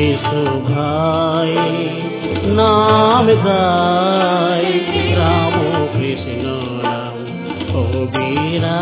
यीशु भाई नाम गाय राम कृष्ण नाम कबीरा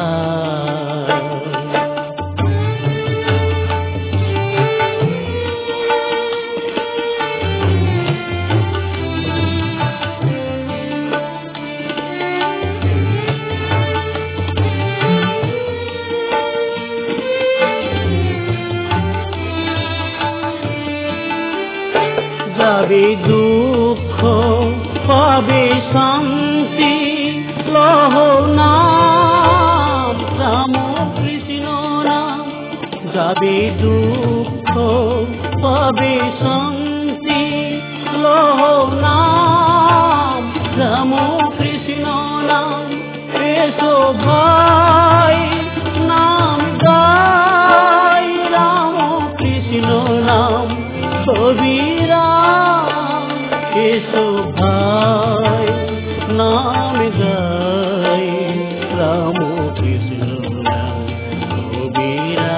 যাবে দুঃখ পাবে শান্তি লহ নাম রাম কৃষ্ণ নাম যাবে দুঃখ পাবে শান্তি লহ নাম রাম কৃষ্ণ নাম এসো ভাই নাম গাই রাম কৃষ্ণ নাম কবিরা এসো ভাই নাম গাই রাম কৃষ্ণ নাম কবিরা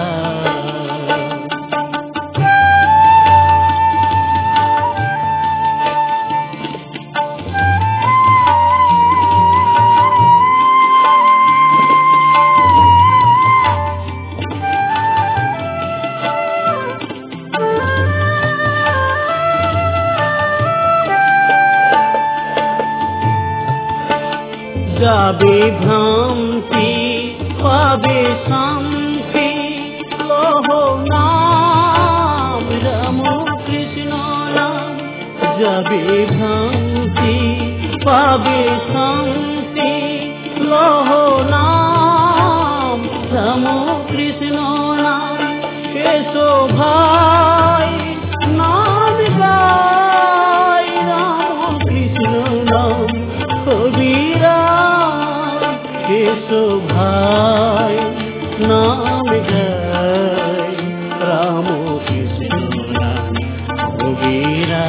যাবে ভ্রান্তি পাবে শান্তি লহ নাম রাম কৃষ্ণ নাম যাবে ভ্রান্তি পাবে শান্তি লহ নাম রাম কৃষ্ণ নাম এসো ভাই নাম গাই রাম কৃষ্ণ নাম কবিরা এসো ভাই নাম গাই রাম কৃষ্ণ নাম কবিরা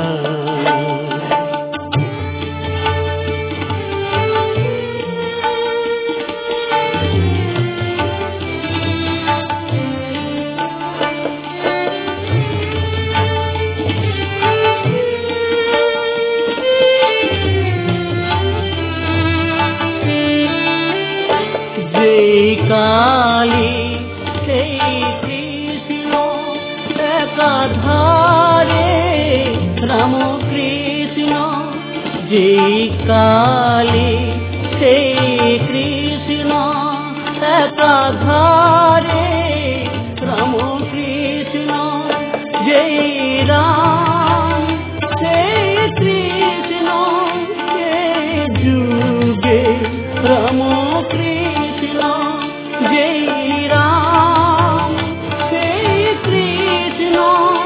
কালী সেই কৃষ্ণ একাধারে রাম কৃষ্ণ যেই কালী সেই কৃষ্ণ একাধারে রাম কৃষ্ণ যেই রাম সেই কৃষ্ণ যুগে রাম কৃষ্ণ জয় রাম সেই কৃষ্ণ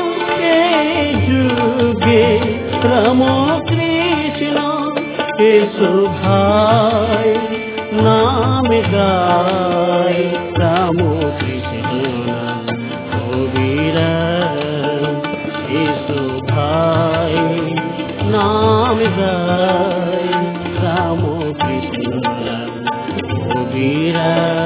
যুগে রাম কৃষ্ণ এসো ভাই নাম গাই রাম কৃষ্ণ নাম কবিরা এসো ভাই নাম গাই রাম কৃষ্ণ নাম কবিরা